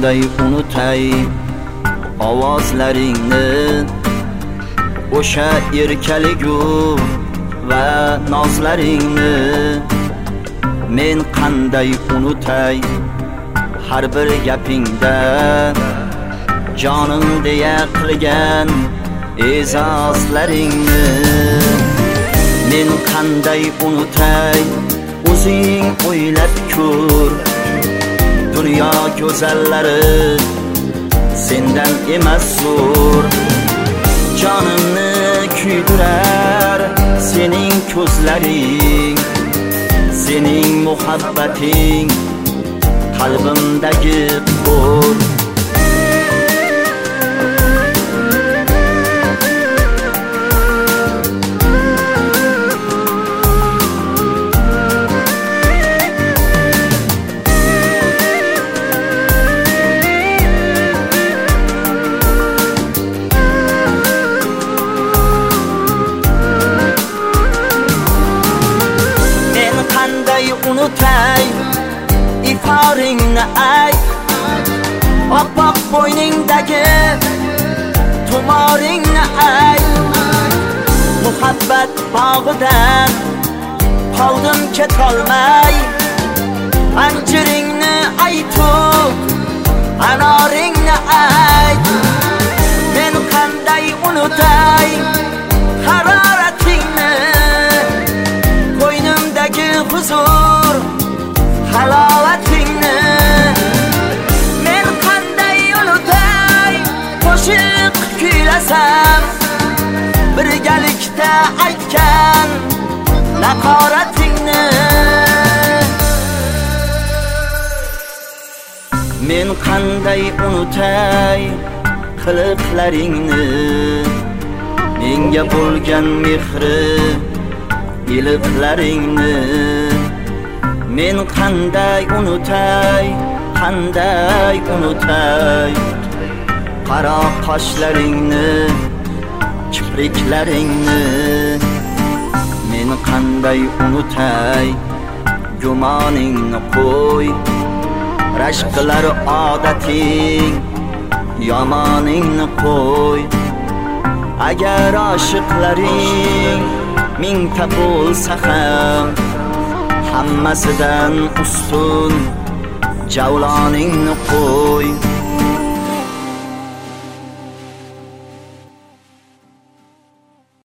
qanday unutay ovozlaringni, o'sha erkaligu va nozlaringni. Men qanday unutay har bir gapingda jonim deya qilgan e'zozlaringni. Men qanday unutay o'zing o'ylab ko'r, dunyo go'zallari sendan emas zo'r. Jonimni kuydirar sening ko'zlaring, sening muhabbating qalbimdagi qo'r. Unutay iforingni ay, oppoq bo'yningdagi tumoringni ay. Muhabbat bog'idan qoldim ketolmay, anjiringni aytib anoringni ay. Men qanday unutay haroratingni, ko'ynimdagi huzur halovatingni. Men qanday unutay qo'shiq kuylasam, birgalikda aytgan naqoratingni. Men qanday unutay qiliqlaringni, menga bo'lgan mehri iliqlaringni. Men qanday unutay, qanday unutay qaro qoshlaringni, kipriklaringni. Men qanday unutay gumoningni qo'y, rashqlar odating yomoningni qo'y. Agar oshiqlaring mingta bo'lsa ham, hammasidan ustun javloningni qo'y.